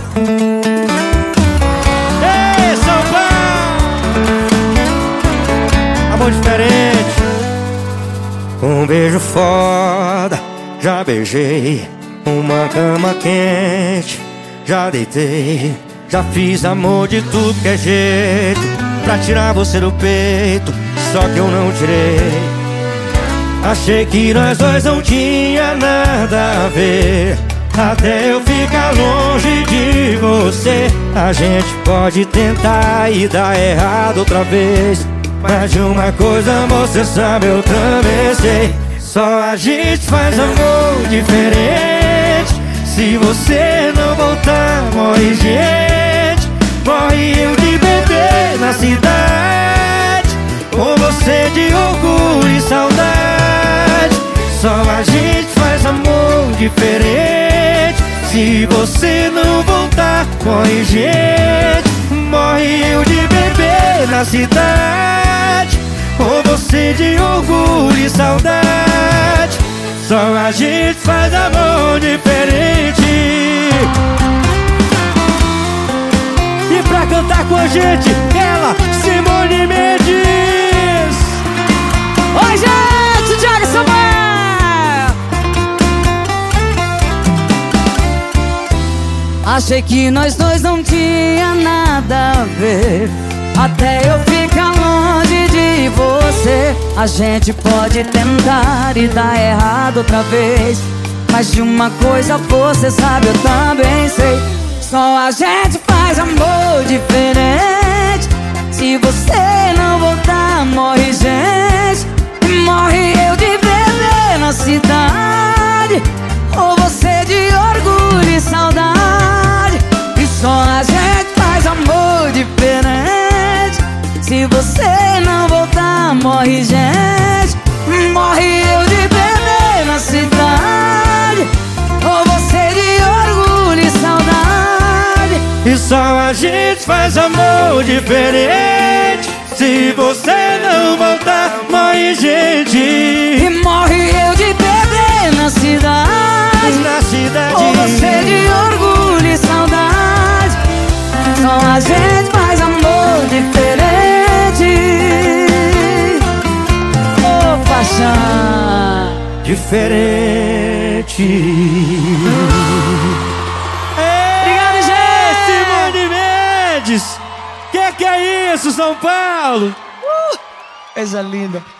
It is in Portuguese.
Ei, São Paulo! Amor diferente. Um beijo foda, já beijei. Uma cama quente, já deitei. Já fiz amor de tudo que é jeito pra tirar você do peito, só que eu não tirei. Achei que nós dois não tinha nada a ver, até eu ficar longe de você. A gente pode tentar e dar errado outra vez, mas de uma coisa você sabe, eu também sei. Só a gente faz amor diferente. Se você não voltar, morre gente. Morre eu de bebê na cidade, com você de orgulho e saudade. Só a gente faz amor diferente. Se você não voltar, morre gente. Morre eu de bebê na cidade, com você de orgulho e saudade. Só a gente faz amor diferente. E pra cantar com a gente, ela, Simone Mendes. Oi, gente, Thiago Samuel. Achei que nós dois não tinha nada a ver, até eu ficar longe de você. A gente pode tentar e dar errado outra vez, mas de uma coisa você sabe, eu também sei. Só a gente faz amor diferente. Se você não voltar, morre gente. Morre eu de bebê na cidade, ou você de orgulho e saudade. E só a gente faz amor diferente. Se você não voltar, morre gente. Morre eu de bebê na cidade, ou você de orgulho e saudade. E só a gente faz amor diferente. Se você não voltar, morre gente. E morre eu de bebê na cidade, na cidade, ou você de orgulho e saudade. Só a gente faz amor diferente. Oh, paixão diferente. Obrigado, gente. Simone Mendes. Que é isso, São Paulo? Coisa linda.